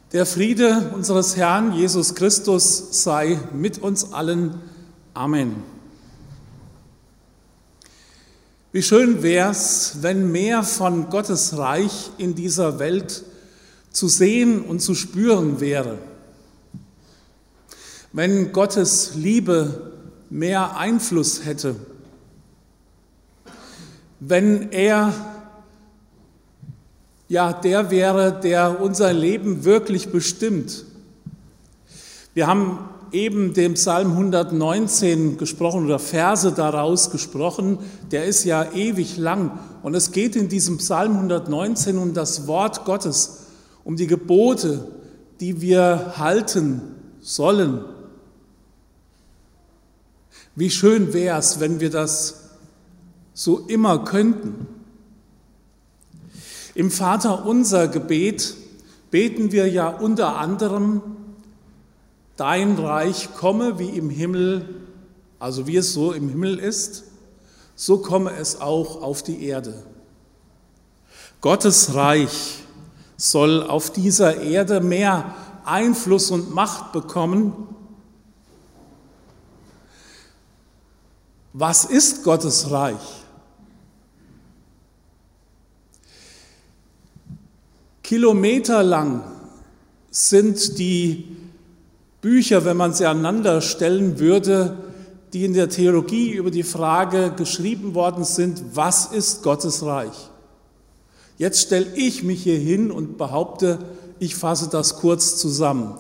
Der Friede unseres Herrn Jesus Christus sei mit uns allen. Amen. Wie schön wär's, wenn mehr von Gottes Reich in dieser Welt zu sehen und zu spüren wäre. Wenn Gottes Liebe mehr Einfluss hätte. Wenn er der wäre, der unser Leben wirklich bestimmt. Wir haben eben den Psalm 119 gesprochen oder Verse daraus gesprochen, der ist ja ewig lang. Und es geht in diesem Psalm 119 um das Wort Gottes, um die Gebote, die wir halten sollen. Wie schön wäre es, wenn wir das so immer könnten. Im Vaterunser Gebet beten wir ja unter anderem: Dein Reich komme wie im Himmel, also wie es so im Himmel ist, so komme es auch auf die Erde. Gottes Reich soll auf dieser Erde mehr Einfluss und Macht bekommen. Was ist Gottes Reich? Kilometerlang sind die Bücher, wenn man sie aneinander stellen würde, die in der Theologie über die Frage geschrieben worden sind: Was ist Gottes Reich? Jetzt stelle ich mich hier hin und behaupte, ich fasse das kurz zusammen.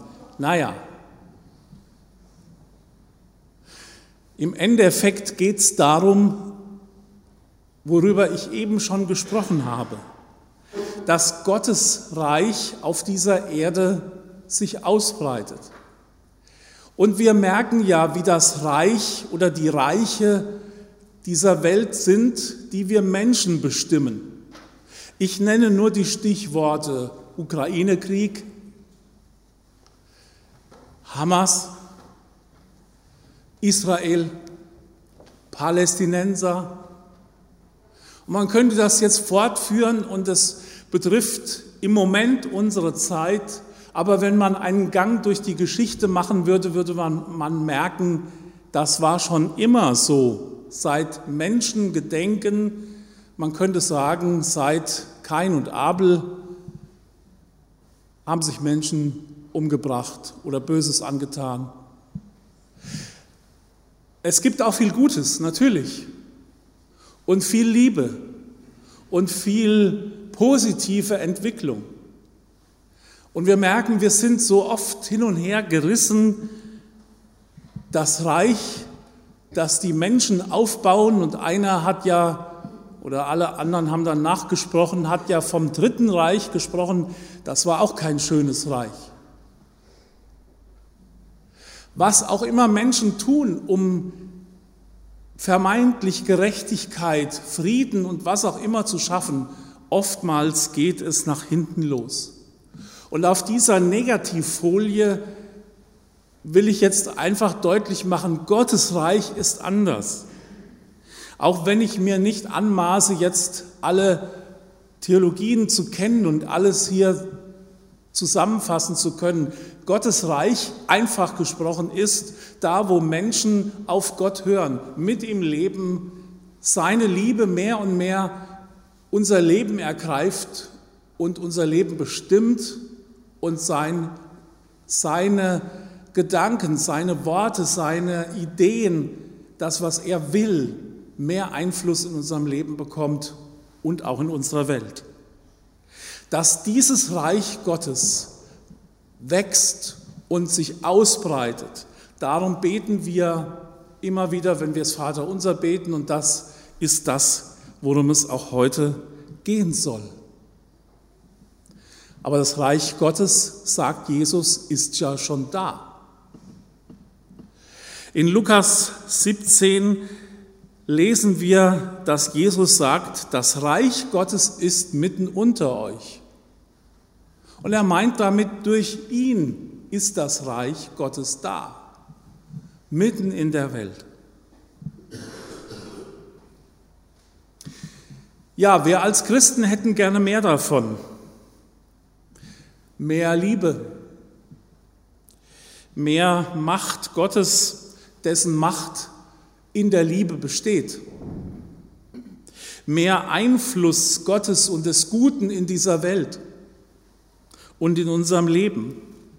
Im Endeffekt geht es darum, worüber ich eben schon gesprochen habe, dass Gottes Reich auf dieser Erde sich ausbreitet. Und wir merken ja, wie das Reich oder die Reiche dieser Welt sind, die wir Menschen bestimmen. Ich nenne nur die Stichworte Ukraine-Krieg, Hamas, Israel, Palästinenser. Und man könnte das jetzt fortführen und es betrifft im Moment unsere Zeit. Aber wenn man einen Gang durch die Geschichte machen würde, würde man merken, das war schon immer so. Seit Menschengedenken, man könnte sagen, seit Kain und Abel haben sich Menschen umgebracht oder Böses angetan. Es gibt auch viel Gutes, natürlich, und viel Liebe und viel positive Entwicklung. Und wir merken, wir sind so oft hin und her gerissen. Das Reich, das die Menschen aufbauen, und einer hat ja, oder alle anderen haben dann nachgesprochen, hat ja vom Dritten Reich gesprochen, das war auch kein schönes Reich. Was auch immer Menschen tun, um vermeintlich Gerechtigkeit, Frieden und was auch immer zu schaffen, oftmals geht es nach hinten los. Und auf dieser Negativfolie will ich jetzt einfach deutlich machen, Gottes Reich ist anders. Auch wenn ich mir nicht anmaße, jetzt alle Theologien zu kennen und alles hier zusammenfassen zu können. Gottes Reich, einfach gesprochen, ist da, wo Menschen auf Gott hören, mit ihm leben, seine Liebe mehr und mehr unser Leben ergreift und unser Leben bestimmt und seine Gedanken, seine Worte, seine Ideen, das, was er will, mehr Einfluss in unserem Leben bekommt und auch in unserer Welt. Dass dieses Reich Gottes wächst und sich ausbreitet, darum beten wir immer wieder, wenn wir das Vaterunser beten, und das ist das, worum es auch heute gehen soll. Aber das Reich Gottes, sagt Jesus, ist ja schon da. In Lukas 17 lesen wir, dass Jesus sagt, das Reich Gottes ist mitten unter euch. Und er meint damit, durch ihn ist das Reich Gottes da, mitten in der Welt. Ja, wir als Christen hätten gerne mehr davon. Mehr Liebe, mehr Macht Gottes, dessen Macht in der Liebe besteht, mehr Einfluss Gottes und des Guten in dieser Welt und in unserem Leben.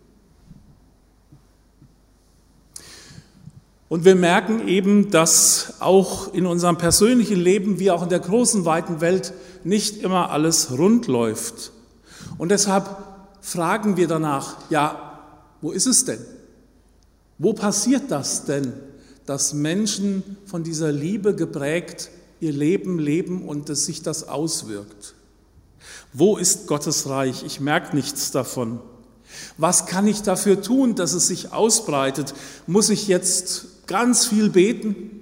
Und wir merken eben, dass auch in unserem persönlichen Leben, wie auch in der großen, weiten Welt, nicht immer alles rund läuft. Und deshalb fragen wir danach, ja, wo ist es denn? Wo passiert das denn, dass Menschen von dieser Liebe geprägt ihr Leben leben und dass sich das auswirkt? Wo ist Gottes Reich? Ich merke nichts davon. Was kann ich dafür tun, dass es sich ausbreitet? Muss ich jetzt ganz viel beten?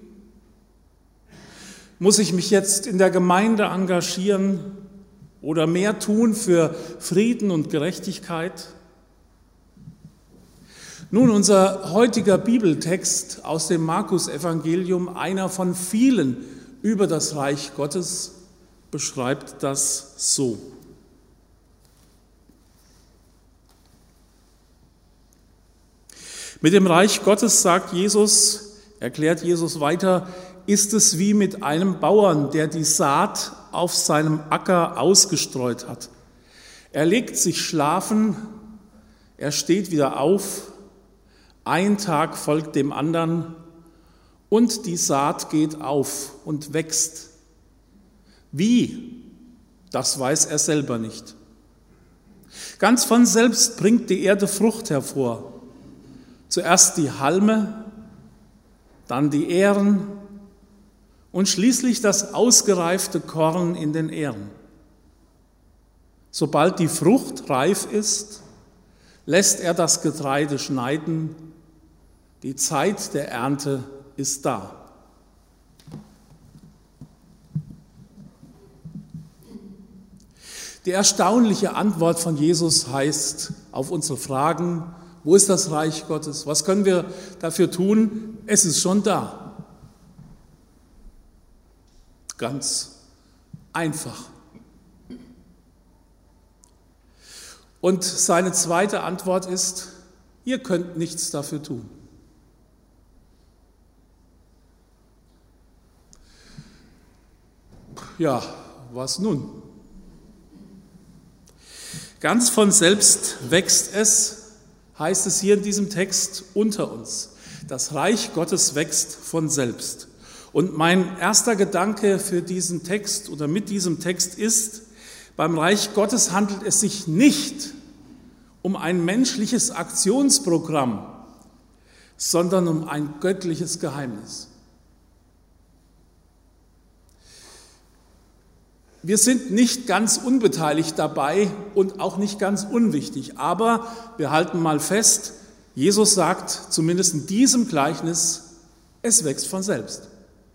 Muss ich mich jetzt in der Gemeinde engagieren oder mehr tun für Frieden und Gerechtigkeit? Nun, unser heutiger Bibeltext aus dem Markus-Evangelium, einer von vielen über das Reich Gottes, beschreibt das so. Mit dem Reich Gottes, erklärt Jesus weiter, ist es wie mit einem Bauern, der die Saat auf seinem Acker ausgestreut hat. Er legt sich schlafen, er steht wieder auf, ein Tag folgt dem anderen und die Saat geht auf und wächst. Wie? Das weiß er selber nicht. Ganz von selbst bringt die Erde Frucht hervor. Zuerst die Halme, dann die Ähren und schließlich das ausgereifte Korn in den Ähren. Sobald die Frucht reif ist, lässt er das Getreide schneiden. Die Zeit der Ernte ist da. Die erstaunliche Antwort von Jesus heißt auf unsere Fragen: Wo ist das Reich Gottes? Was können wir dafür tun? Es ist schon da. Ganz einfach. Und seine zweite Antwort ist: Ihr könnt nichts dafür tun. Ja, was nun? Ganz von selbst wächst es, heißt es hier in diesem Text, unter uns. Das Reich Gottes wächst von selbst. Und mein erster Gedanke für diesen Text oder mit diesem Text ist, beim Reich Gottes handelt es sich nicht um ein menschliches Aktionsprogramm, sondern um ein göttliches Geheimnis. Wir sind nicht ganz unbeteiligt dabei und auch nicht ganz unwichtig, aber wir halten mal fest, Jesus sagt zumindest in diesem Gleichnis, es wächst von selbst.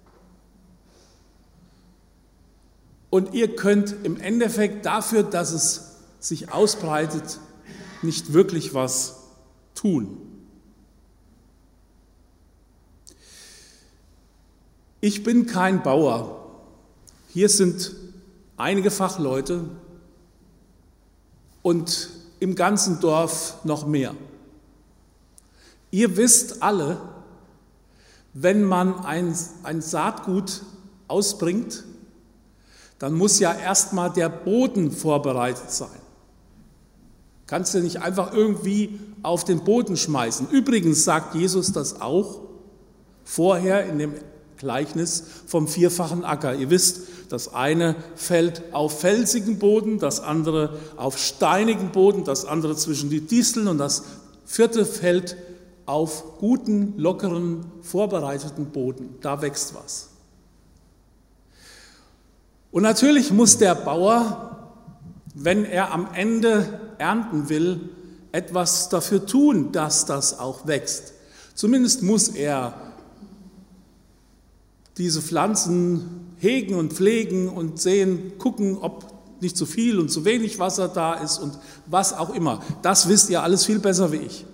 Und ihr könnt im Endeffekt dafür, dass es sich ausbreitet, nicht wirklich was tun. Ich bin kein Bauer. Hier sind einige Fachleute und im ganzen Dorf noch mehr. Ihr wisst alle, wenn man ein Saatgut ausbringt, dann muss ja erstmal der Boden vorbereitet sein. Kannst du nicht einfach irgendwie auf den Boden schmeißen. Übrigens sagt Jesus das auch vorher in dem Gleichnis vom vierfachen Acker. Ihr wisst, das eine fällt auf felsigen Boden, das andere auf steinigen Boden, das andere zwischen die Disteln und das vierte fällt auf guten, lockeren, vorbereiteten Boden. Da wächst was. Und natürlich muss der Bauer, wenn er am Ende ernten will, etwas dafür tun, dass das auch wächst. Zumindest muss er diese Pflanzen hegen und pflegen und sehen, gucken, ob nicht zu viel und zu wenig Wasser da ist und was auch immer. Das wisst ihr alles viel besser wie ich.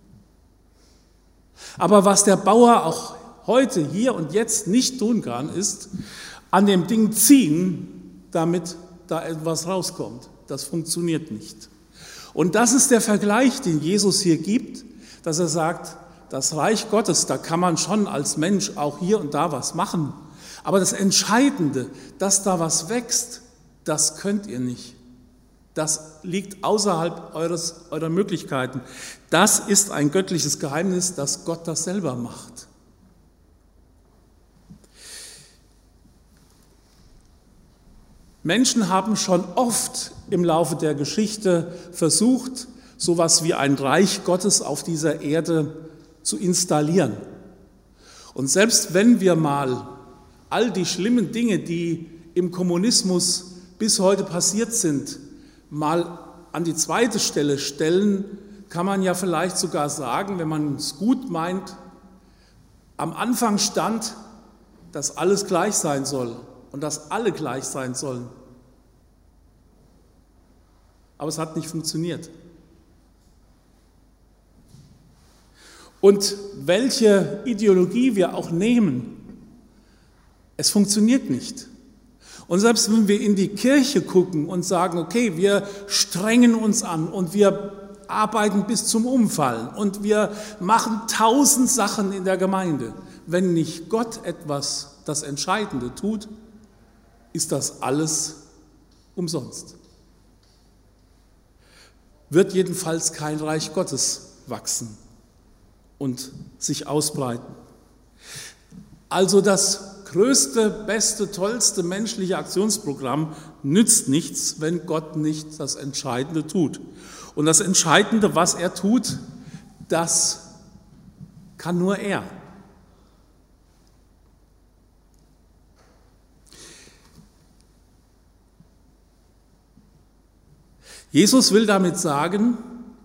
Aber was der Bauer auch heute, hier und jetzt nicht tun kann, ist an dem Ding ziehen, damit da etwas rauskommt. Das funktioniert nicht. Und das ist der Vergleich, den Jesus hier gibt. dass er sagt, das Reich Gottes, da kann man schon als Mensch auch hier und da was machen. Aber das Entscheidende, dass da was wächst, das könnt ihr nicht. Das liegt außerhalb eurer Möglichkeiten. Das ist ein göttliches Geheimnis, dass Gott das selber macht. Menschen haben schon oft im Laufe der Geschichte versucht, sowas wie ein Reich Gottes auf dieser Erde zu installieren. Und selbst wenn wir mal all die schlimmen Dinge, die im Kommunismus bis heute passiert sind, mal an die zweite Stelle stellen, kann man ja vielleicht sogar sagen, wenn man es gut meint, am Anfang stand, dass alles gleich sein soll und dass alle gleich sein sollen. Aber es hat nicht funktioniert. Und welche Ideologie wir auch nehmen, es funktioniert nicht. Und selbst wenn wir in die Kirche gucken und sagen, okay, wir strengen uns an und wir arbeiten bis zum Umfallen und wir machen 1000 Sachen in der Gemeinde, wenn nicht Gott etwas, das Entscheidende tut, ist das alles umsonst. Wird jedenfalls kein Reich Gottes wachsen und sich ausbreiten. Also das größte, beste, tollste menschliche Aktionsprogramm nützt nichts, wenn Gott nicht das Entscheidende tut. Und das Entscheidende, was er tut, das kann nur er. Jesus will damit sagen,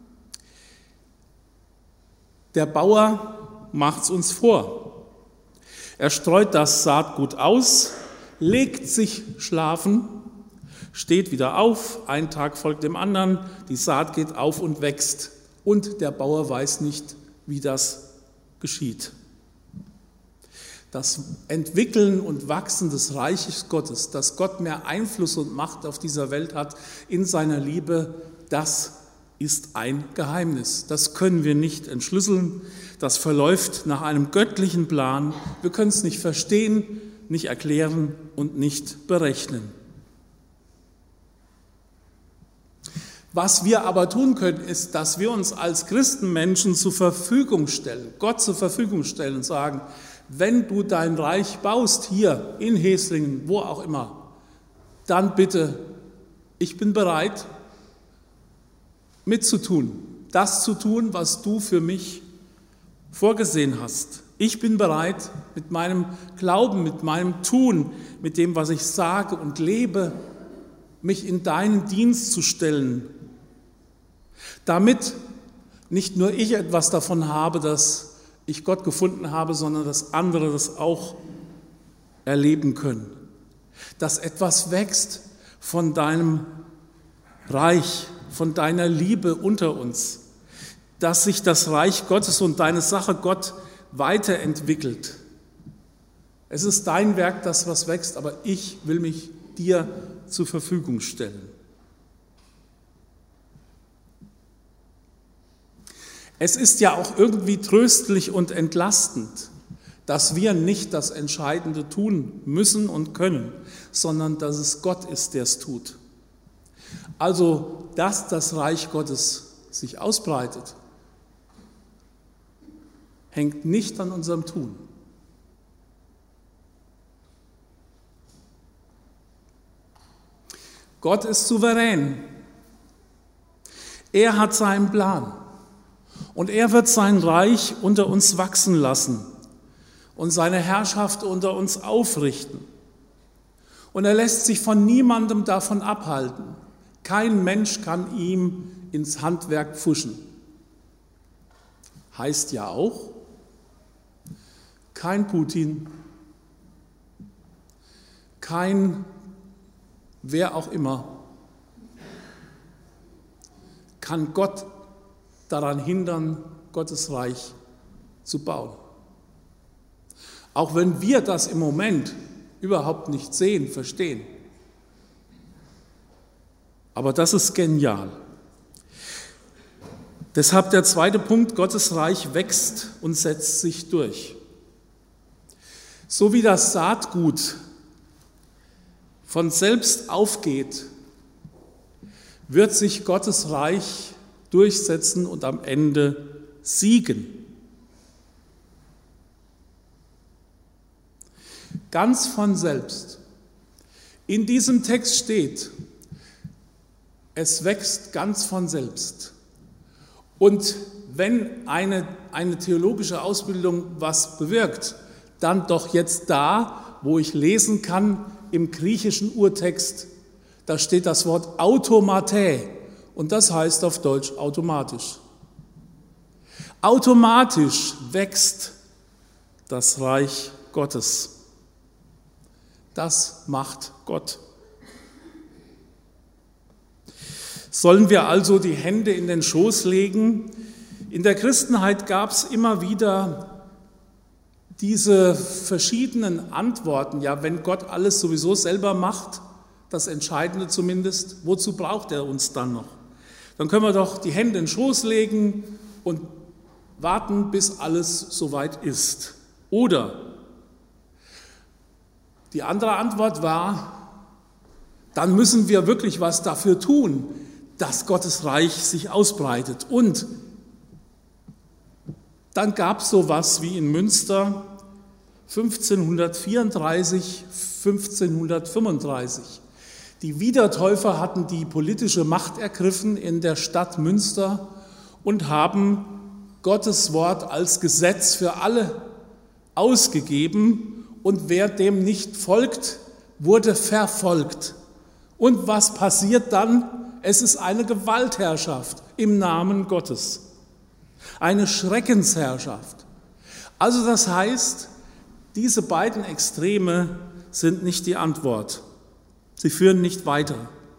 der Bauer macht's uns vor. Er streut das Saatgut aus, legt sich schlafen, steht wieder auf, ein Tag folgt dem anderen, die Saat geht auf und wächst. Und der Bauer weiß nicht, wie das geschieht. Das Entwickeln und Wachsen des Reiches Gottes, dass Gott mehr Einfluss und Macht auf dieser Welt hat in seiner Liebe, das ist ein Geheimnis. Das können wir nicht entschlüsseln. Das verläuft nach einem göttlichen Plan. Wir können es nicht verstehen, nicht erklären und nicht berechnen. Was wir aber tun können, ist, dass wir uns als Christenmenschen zur Verfügung stellen, Gott zur Verfügung stellen und sagen, wenn du dein Reich baust, hier in Heslingen, wo auch immer, dann bitte, ich bin bereit, mitzutun, das zu tun, was du für mich vorgesehen hast. Ich bin bereit, mit meinem Glauben, mit meinem Tun, mit dem, was ich sage und lebe, mich in deinen Dienst zu stellen, damit nicht nur ich etwas davon habe, dass ich Gott gefunden habe, sondern dass andere das auch erleben können. Dass etwas wächst von deinem Reich, von deiner Liebe unter uns. Dass sich das Reich Gottes und deine Sache Gott weiterentwickelt. Es ist dein Werk, das was wächst, aber ich will mich dir zur Verfügung stellen. Es ist ja auch irgendwie tröstlich und entlastend, dass wir nicht das Entscheidende tun müssen und können, sondern dass es Gott ist, der es tut. Also, dass das Reich Gottes sich ausbreitet, hängt nicht an unserem Tun. Gott ist souverän. Er hat seinen Plan. Und er wird sein Reich unter uns wachsen lassen und seine Herrschaft unter uns aufrichten. Und er lässt sich von niemandem davon abhalten. Kein Mensch kann ihm ins Handwerk pfuschen. Heißt ja auch, kein Putin, kein wer auch immer kann Gott daran hindern, Gottes Reich zu bauen. Auch wenn wir das im Moment überhaupt nicht sehen, verstehen. Aber das ist genial. Deshalb der zweite Punkt, Gottes Reich wächst und setzt sich durch. So wie das Saatgut von selbst aufgeht, wird sich Gottes Reich durchsetzen und am Ende siegen. Ganz von selbst. In diesem Text steht, es wächst ganz von selbst. Und wenn eine theologische Ausbildung was bewirkt, dann doch jetzt da, wo ich lesen kann im griechischen Urtext, da steht das Wort automatä und das heißt auf Deutsch automatisch. Automatisch wächst das Reich Gottes. Das macht Gott. Sollen wir also die Hände in den Schoß legen? In der Christenheit gab es immer wieder diese verschiedenen Antworten. Ja, wenn Gott alles sowieso selber macht, das Entscheidende zumindest, wozu braucht er uns dann noch? Dann können wir doch die Hände in den Schoß legen und warten, bis alles soweit ist. Oder die andere Antwort war, dann müssen wir wirklich was dafür tun, dass Gottes Reich sich ausbreitet. Und dann gab es sowas wie in Münster 1534, 1535. Die Wiedertäufer hatten die politische Macht ergriffen in der Stadt Münster und haben Gottes Wort als Gesetz für alle ausgegeben. Und wer dem nicht folgt, wurde verfolgt. Und was passiert dann? Es ist eine Gewaltherrschaft im Namen Gottes. Eine Schreckensherrschaft. Also das heißt, diese beiden Extreme sind nicht die Antwort. Sie führen nicht weiter.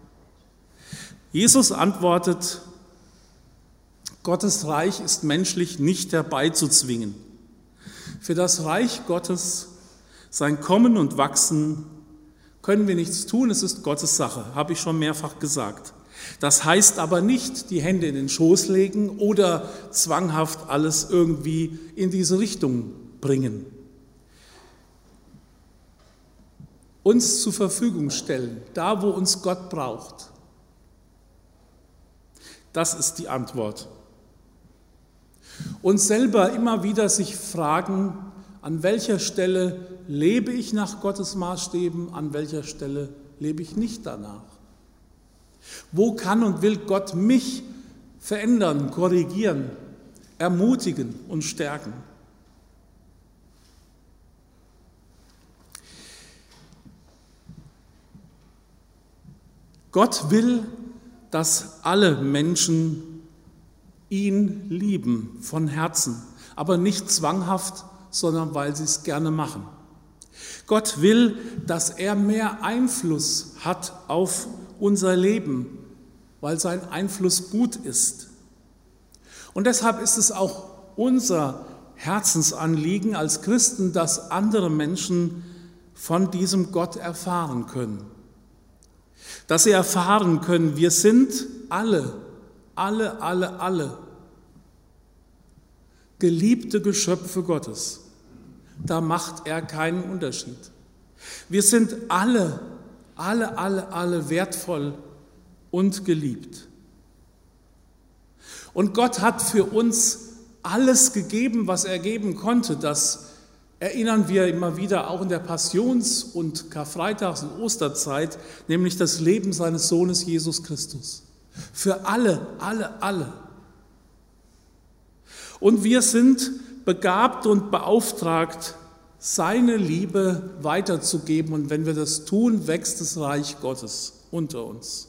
Jesus antwortet, Gottes Reich ist menschlich nicht herbeizuzwingen. Für das Reich Gottes, sein Kommen und Wachsen, können wir nichts tun, es ist Gottes Sache, habe ich schon mehrfach gesagt. Das heißt aber nicht, die Hände in den Schoß legen oder zwanghaft alles irgendwie in diese Richtung bringen. Uns zur Verfügung stellen, da wo uns Gott braucht. Das ist die Antwort. Und selber immer wieder sich fragen, an welcher Stelle lebe ich nach Gottes Maßstäben, an welcher Stelle lebe ich nicht danach. Wo kann und will Gott mich verändern, korrigieren, ermutigen und stärken? Gott will, dass alle Menschen ihn lieben von Herzen, aber nicht zwanghaft, sondern weil sie es gerne machen. Gott will, dass er mehr Einfluss hat auf unser Leben, weil sein Einfluss gut ist. Und deshalb ist es auch unser Herzensanliegen als Christen, dass andere Menschen von diesem Gott erfahren können. Dass sie erfahren können, wir sind alle geliebte Geschöpfe Gottes. Da macht er keinen Unterschied. Wir sind alle wertvoll und geliebt. Und Gott hat für uns alles gegeben, was er geben konnte. Das erinnern wir immer wieder auch in der Passions- und Karfreitags- und Osterzeit, nämlich das Leben seines Sohnes Jesus Christus. Für alle. Und wir sind begabt und beauftragt, seine Liebe weiterzugeben. Und wenn wir das tun, wächst das Reich Gottes unter uns.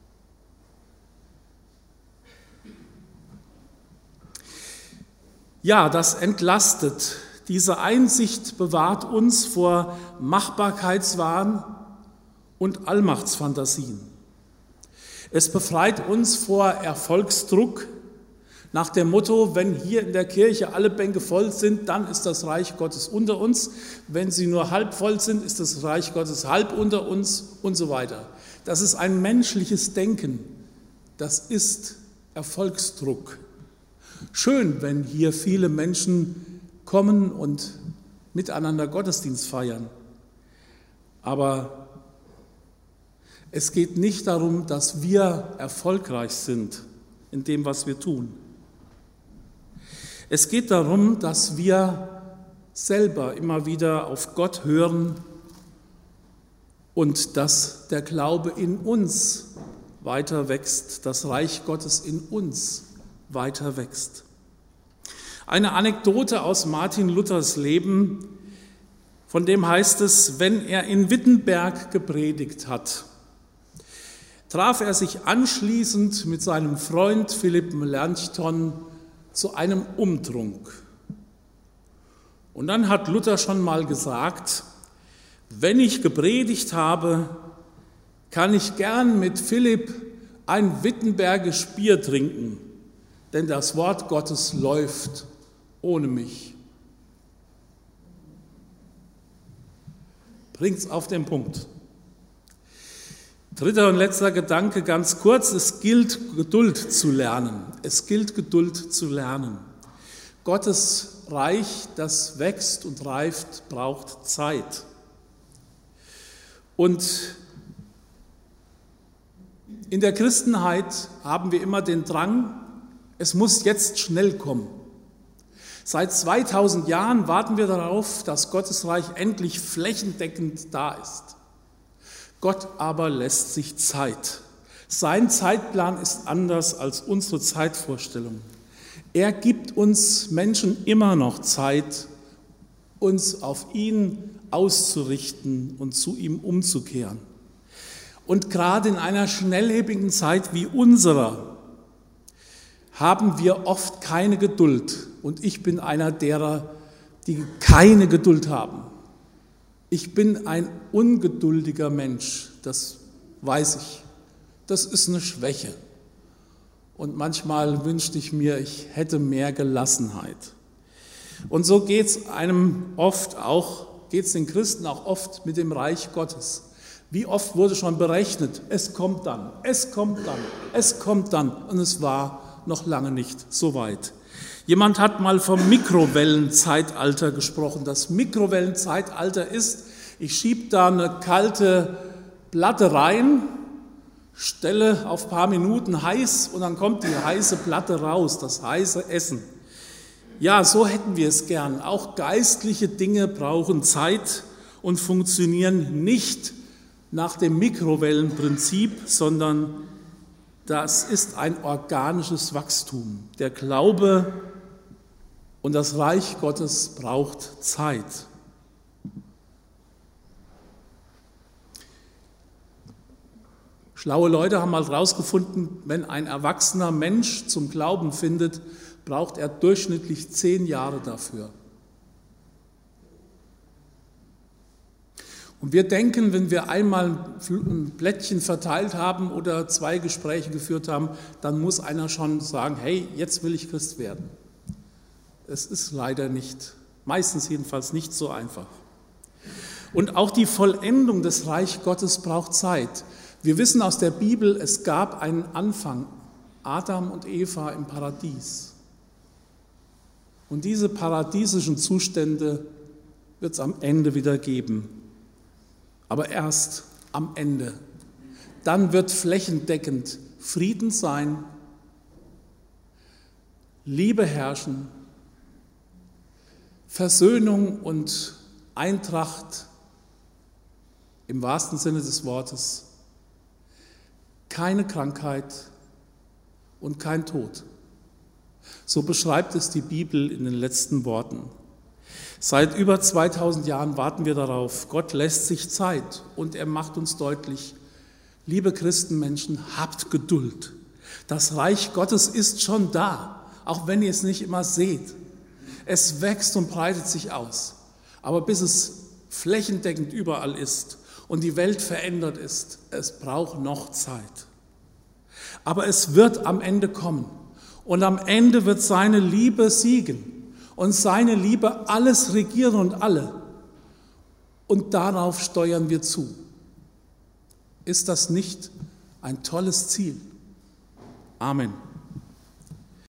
Ja, das entlastet. Diese Einsicht bewahrt uns vor Machbarkeitswahn und Allmachtsfantasien. Es befreit uns vor Erfolgsdruck nach dem Motto, wenn hier in der Kirche alle Bänke voll sind, dann ist das Reich Gottes unter uns. Wenn sie nur halb voll sind, ist das Reich Gottes halb unter uns und so weiter. Das ist ein menschliches Denken. Das ist Erfolgsdruck. Schön, wenn hier viele Menschen kommen und miteinander Gottesdienst feiern. Aber es geht nicht darum, dass wir erfolgreich sind in dem, was wir tun. Es geht darum, dass wir selber immer wieder auf Gott hören und dass der Glaube in uns weiter wächst, das Reich Gottes in uns weiter wächst. Eine Anekdote aus Martin Luthers Leben, von dem heißt es, wenn er in Wittenberg gepredigt hat, traf er sich anschließend mit seinem Freund Philipp Melanchthon zu einem Umtrunk. Und dann hat Luther schon mal gesagt, wenn ich gepredigt habe, kann ich gern mit Philipp ein wittenbergisch Bier trinken, denn das Wort Gottes läuft ohne mich. Bringt's auf den Punkt. Dritter und letzter Gedanke, ganz kurz, es gilt Geduld zu lernen. Es gilt Geduld zu lernen. Gottes Reich, das wächst und reift, braucht Zeit. Und in der Christenheit haben wir immer den Drang, es muss jetzt schnell kommen. Seit 2000 Jahren warten wir darauf, dass Gottes Reich endlich flächendeckend da ist. Gott aber lässt sich Zeit. Sein Zeitplan ist anders als unsere Zeitvorstellung. Er gibt uns Menschen immer noch Zeit, uns auf ihn auszurichten und zu ihm umzukehren. Und gerade in einer schnelllebigen Zeit wie unserer haben wir oft keine Geduld. Und ich bin einer derer, die keine Geduld haben. Ich bin ein ungeduldiger Mensch, das weiß ich. Das ist eine Schwäche. Und manchmal wünschte ich mir, ich hätte mehr Gelassenheit. Und so geht es den Christen auch oft mit dem Reich Gottes. Wie oft wurde schon berechnet, es kommt dann, es kommt dann, es kommt dann. Und es war noch lange nicht so weit. Jemand hat mal vom Mikrowellenzeitalter gesprochen. Das Mikrowellenzeitalter ist, ich schiebe da eine kalte Platte rein, stelle auf ein paar Minuten heiß und dann kommt die heiße Platte raus, das heiße Essen. Ja, so hätten wir es gern. Auch geistliche Dinge brauchen Zeit und funktionieren nicht nach dem Mikrowellenprinzip, sondern das ist ein organisches Wachstum. Der Glaube und das Reich Gottes braucht Zeit. Schlaue Leute haben mal herausgefunden, wenn ein erwachsener Mensch zum Glauben findet, braucht er durchschnittlich 10 Jahre dafür. Und wir denken, wenn wir einmal ein Blättchen verteilt haben oder 2 Gespräche geführt haben, dann muss einer schon sagen, hey, jetzt will ich Christ werden. Es ist leider nicht, meistens jedenfalls nicht so einfach. Und auch die Vollendung des Reich Gottes braucht Zeit. Wir wissen aus der Bibel, es gab einen Anfang, Adam und Eva im Paradies. Und diese paradiesischen Zustände wird es am Ende wieder geben. Aber erst am Ende. Dann wird flächendeckend Frieden sein, Liebe herrschen, Versöhnung und Eintracht im wahrsten Sinne des Wortes, keine Krankheit und kein Tod. So beschreibt es die Bibel in den letzten Worten. Seit über 2000 Jahren warten wir darauf. Gott lässt sich Zeit und er macht uns deutlich, liebe Christenmenschen, habt Geduld. Das Reich Gottes ist schon da, auch wenn ihr es nicht immer seht. Es wächst und breitet sich aus. Aber bis es flächendeckend überall ist und die Welt verändert ist, es braucht noch Zeit. Aber es wird am Ende kommen und am Ende wird seine Liebe siegen. Und seine Liebe alles regieren und alle. Und darauf steuern wir zu. Ist das nicht ein tolles Ziel? Amen.